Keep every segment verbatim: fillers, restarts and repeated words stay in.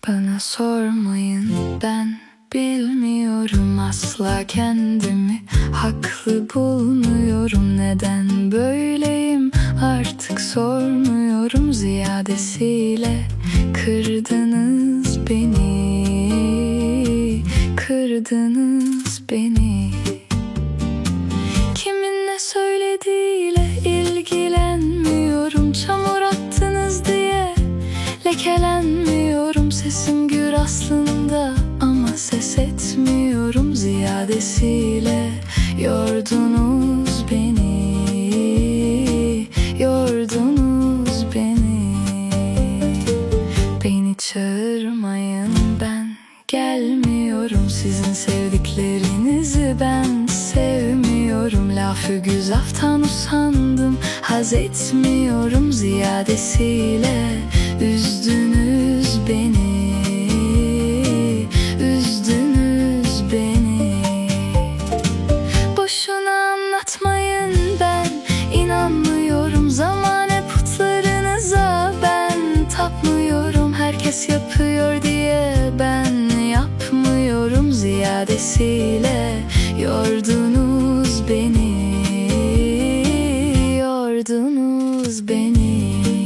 Bana sormayın, ben bilmiyorum, asla kendimi haklı bulmuyorum. Neden böyleyim artık sormuyorum. Ziyadesiyle kırdınız beni, kırdınız beni. Kimin ne söylediğiyle ilgilenmiyorum. Çamur attınız diye lekelenmiyorum. Sesim gür aslında ama ses etmiyorum. Ziyadesiyle yordunuz beni, yordunuz beni. Beni çağırmayın, ben gelmiyorum. Sizin sevdiklerinizi ben sevmiyorum. Lafı güzaftan usandım, haz etmiyorum. Ziyadesiyle üzdünüz beni, üzdünüz beni. Boşuna anlatmayın, ben inanmıyorum. Zamane putlarınıza ben tapmıyorum. Herkes yapıyor diye ben yapmıyorum. Ziyadesiyle yordunuz beni, yordunuz beni.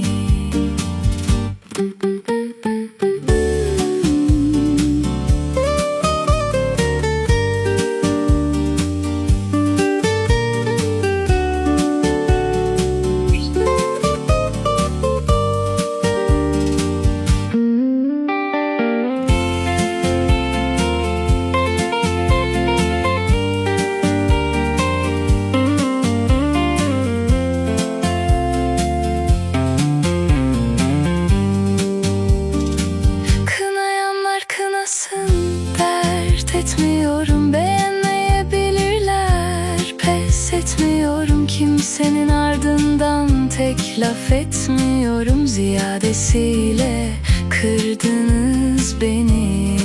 Dert etmiyorum, beğenmeyebilirler. Pes etmiyorum, kimsenin ardından tek laf etmiyorum. Ziyadesiyle kırdınız beni,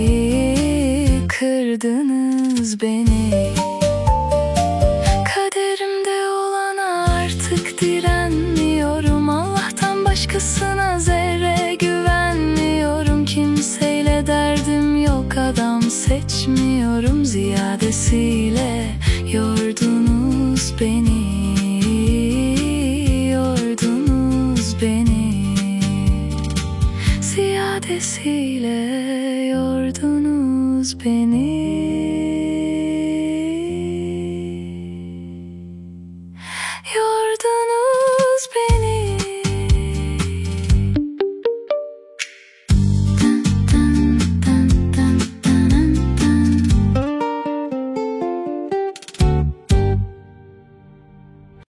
kırdınız beni. Kaderimde olana artık direnmiyorum. Allah'tan başkasına zerre güvenmiyorum. Kimseyle derdim yok, adam seçmiyorum. Ziyadesiyle yordunuz beni, yordunuz beni. Ziyadesiyle yordunuz beni.